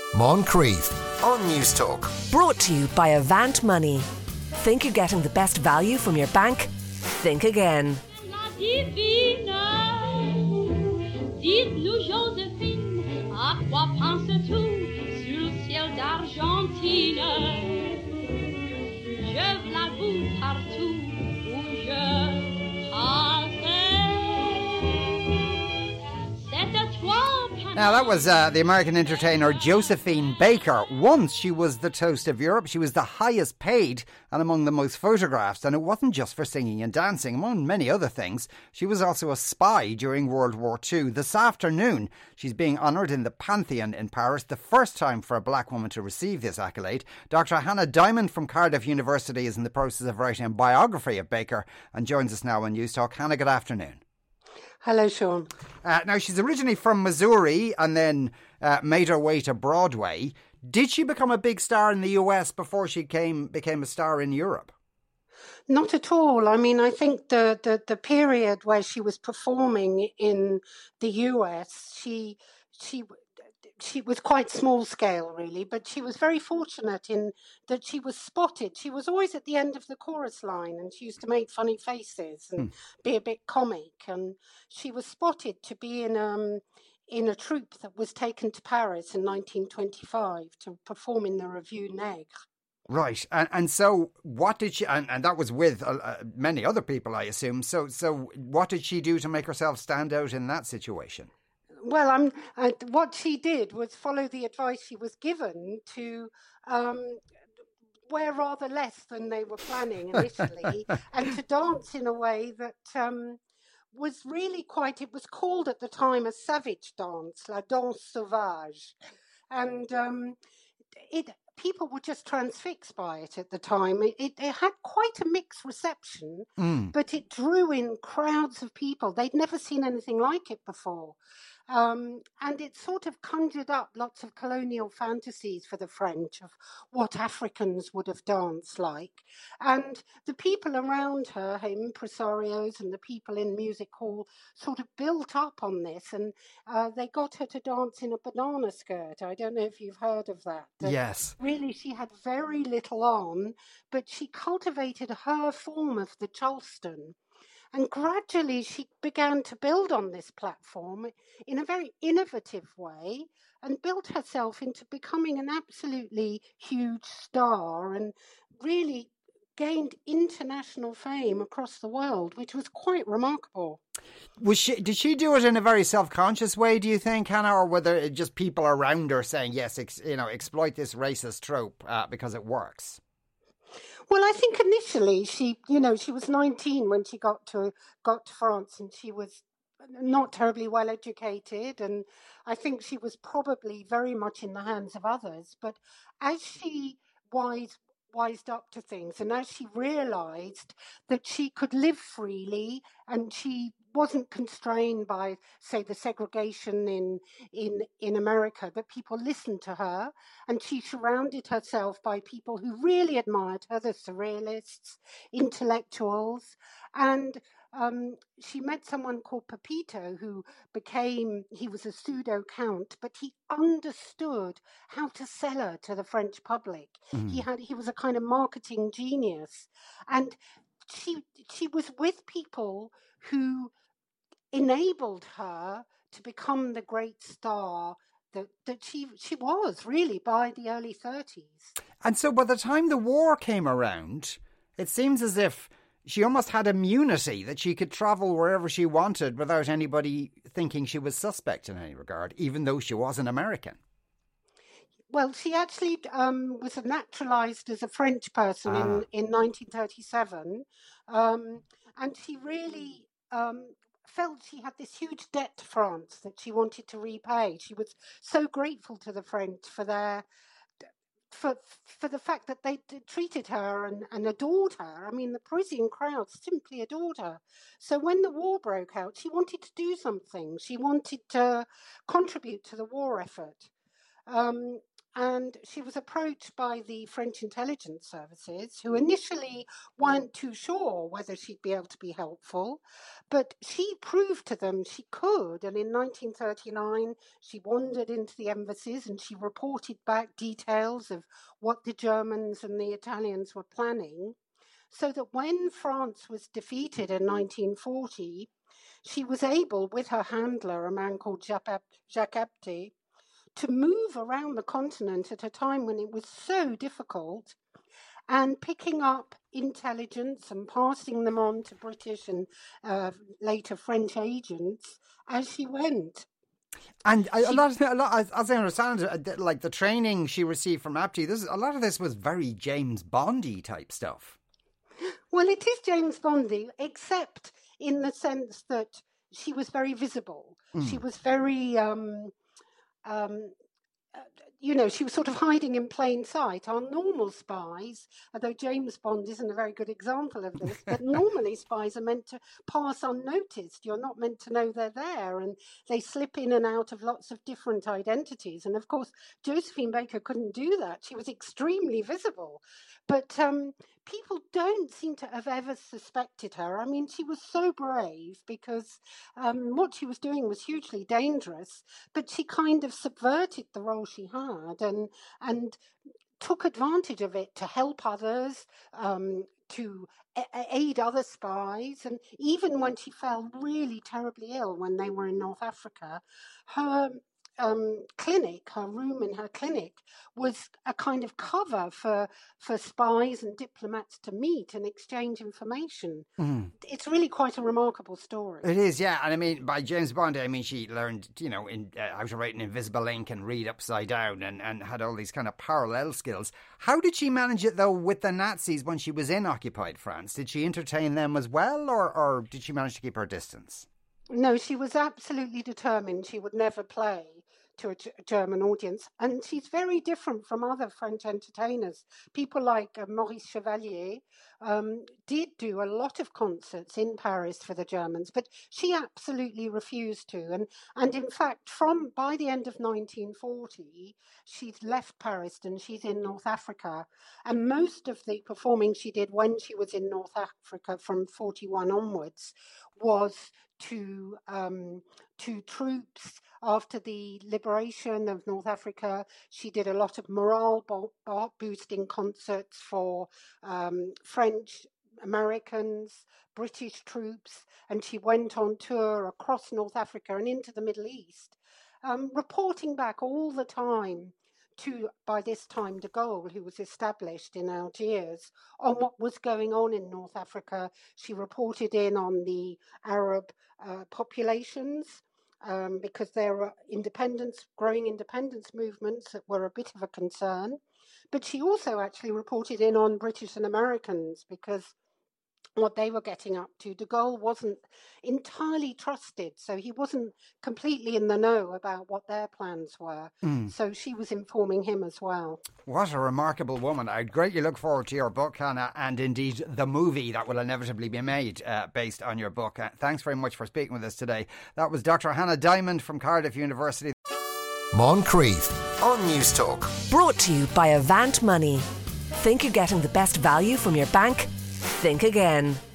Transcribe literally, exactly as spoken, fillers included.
Moncrief on News Talk. Brought to you by Avant Money. Think you're getting the best value from your bank? Think again. La divine, dites-nous Joséphine, à quoi penses-tu sur le ciel d'Argentine? Je l'avoue partout où je passais. C'est toi. Now, that was uh, the American entertainer Josephine Baker. Once she was the toast of Europe. She was the highest paid and among the most photographed. And it wasn't just for singing and dancing. Among many other things, she was also a spy during World War Two. This afternoon, she's being honoured in the Pantheon in Paris, the first time for a black woman to receive this accolade. Doctor Hannah Diamond from Cardiff University is in the process of writing a biography of Baker and joins us now on News Talk. Hannah, good afternoon. Hello, Sean. Uh, now, she's originally from Missouri and then uh, made her way to Broadway. Did she become a big star in the U S before she came became a star in Europe? Not at all. I mean, I think the, the, the period where she was performing in the U S, she she she was quite small scale, really, but she was very fortunate in that she was spotted. She was always at the end of the chorus line, and she used to make funny faces and hmm. be a bit comic. And she was spotted to be in um in a troupe that was taken to Paris in nineteen twenty-five to perform in the Revue Nègre. Right, and and so what did she? And, and that was with uh, uh, many other people, I assume. So so what did she do to make herself stand out in that situation? Well, I'm, uh, what she did was follow the advice she was given to um, wear rather less than they were planning initially and to dance in a way that um, was really quite, it was called at the time a savage dance, la danse sauvage. And um, it people were just transfixed by it at the time. It, it, it had quite a mixed reception, mm. but it drew in crowds of people. They'd never seen anything like it before. Um, and it sort of conjured up lots of colonial fantasies for the French of what Africans would have danced like. And the people around her, her impresarios and the people in music hall, sort of built up on this. And uh, they got her to dance in a banana skirt. I don't know if you've heard of that. And yes. Really, she had very little on, but she cultivated her form of the Charleston. And gradually she began to build on this platform in a very innovative way and built herself into becoming an absolutely huge star and really gained international fame across the world, which was quite remarkable. Was she? Did she do it in a very self-conscious way, do you think, Hannah, or were there just people around her saying, yes, ex- you know, exploit this racist trope uh, because it works? Well, I think initially she, you know, she was nineteen when she got to got to France, and she was not terribly well educated, and I think she was probably very much in the hands of others. But as she wise, wised up to things, and as she realised that she could live freely, and she wasn't constrained by, say, the segregation in in in America, that people listened to her, and she surrounded herself by people who really admired her, the surrealists, intellectuals, and um, she met someone called Pepito, who became, he was a pseudo count, but he understood how to sell her to the French public. Mm. He had he was a kind of marketing genius, and she she was with people who enabled her to become the great star that, that she she was really by the early thirties. And so by the time the war came around, it seems as if she almost had immunity, that she could travel wherever she wanted without anybody thinking she was suspect in any regard, even though she was an American. Well, she actually um, was naturalised as a French person ah. in, in nineteen thirty-seven, um, and she really um, felt she had this huge debt to France that she wanted to repay. She was so grateful to the French for their for for the fact that they treated her and, and adored her. I mean, the Parisian crowd simply adored her. So when the war broke out, she wanted to do something. She wanted to contribute to the war effort. Um, and she was approached by the French intelligence services, who initially weren't too sure whether she'd be able to be helpful, but she proved to them she could. And in nineteen thirty-nine, she wandered into the embassies and she reported back details of what the Germans and the Italians were planning, so that when France was defeated in nineteen forty, she was able, with her handler, a man called Jacques Abte, to move around the continent at a time when it was so difficult, and picking up intelligence and passing them on to British and uh, later French agents as she went. And a, a lot, of, a lot, as, as I understand it, like the training she received from Abte, this a lot of this was very James Bondy type stuff. Well, it is James Bondy, except in the sense that she was very visible. Mm. She was very, um, um, uh, you know, she was sort of hiding in plain sight. Our normal spies, although James Bond isn't a very good example of this, but normally spies are meant to pass unnoticed. You're not meant to know they're there, and they slip in and out of lots of different identities. And of course, Josephine Baker couldn't do that. She was extremely visible. But um, people don't seem to have ever suspected her. I mean, she was so brave because um, what she was doing was hugely dangerous, but she kind of subverted the role she had and and took advantage of it to help others, um, to a- aid other spies. And even when she fell really terribly ill when they were in North Africa, her Um, clinic, her room in her clinic, was a kind of cover for for spies and diplomats to meet and exchange information. Mm. It's really quite a remarkable story. It is, yeah. And I mean, by James Bond, I mean, she learned, you know, in, uh, how to write an invisible ink and read upside down and, and had all these kind of parallel skills. How did she manage it, though, with the Nazis when she was in occupied France? Did she entertain them as well, or, or did she manage to keep her distance? No, she was absolutely determined she would never play to a G- German audience. And she's very different from other French entertainers. People like uh, Maurice Chevalier um, did do a lot of concerts in Paris for the Germans, but she absolutely refused to. And, and in fact, from by the end of nineteen forty, she's left Paris and she's in North Africa. And most of the performing she did when she was in North Africa from forty-one onwards was to um, to troops after the liberation of North Africa. She did a lot of morale bo- bo- boosting concerts for um, French, Americans, British troops, and she went on tour across North Africa and into the Middle East, um, reporting back all the time to, by this time, de Gaulle, who was established in Algiers, on what was going on in North Africa. She reported in on the Arab uh, populations, um, because there were independence, growing independence movements that were a bit of a concern. But she also actually reported in on British and Americans, because what they were getting up to, de Gaulle wasn't entirely trusted, so he wasn't completely in the know about what their plans were. Mm. So she was informing him as well. What a remarkable woman. I'd greatly look forward to your book, Hannah, and indeed the movie that will inevitably be made uh, based on your book. Uh, thanks very much for speaking with us today. That was Doctor Hannah Diamond from Cardiff University. Moncrief on News Talk. Brought to you by Avant Money. Think you're getting the best value from your bank? Think again.